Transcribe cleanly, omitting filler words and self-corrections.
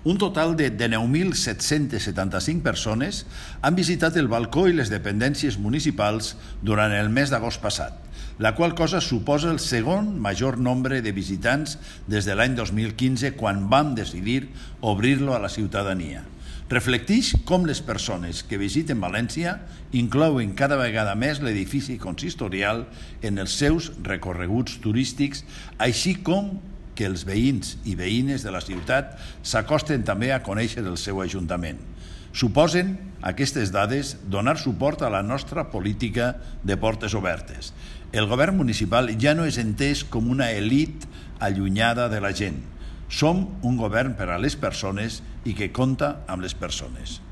Un total de 19.775 persones han visitat el balcó i les dependències municipals durant el mes d'agost passat, la qual cosa suposa el segon major nombre de visitants des de l'any 2015, quan vam decidir obrir-lo a la ciutadania. Reflecteix com les persones que visiten València inclouen cada vegada més l'edifici consistorial en els seus recorreguts turístics, així com que els veïns i veïnes de la ciutat s'acosten també a conèixer el seu ajuntament. Suposen aquestes dades donar suport a la nostra política de portes obertes. El govern municipal ja no és entès com una elit allunyada de la gent. Som un govern per a les persones i que compta amb les persones.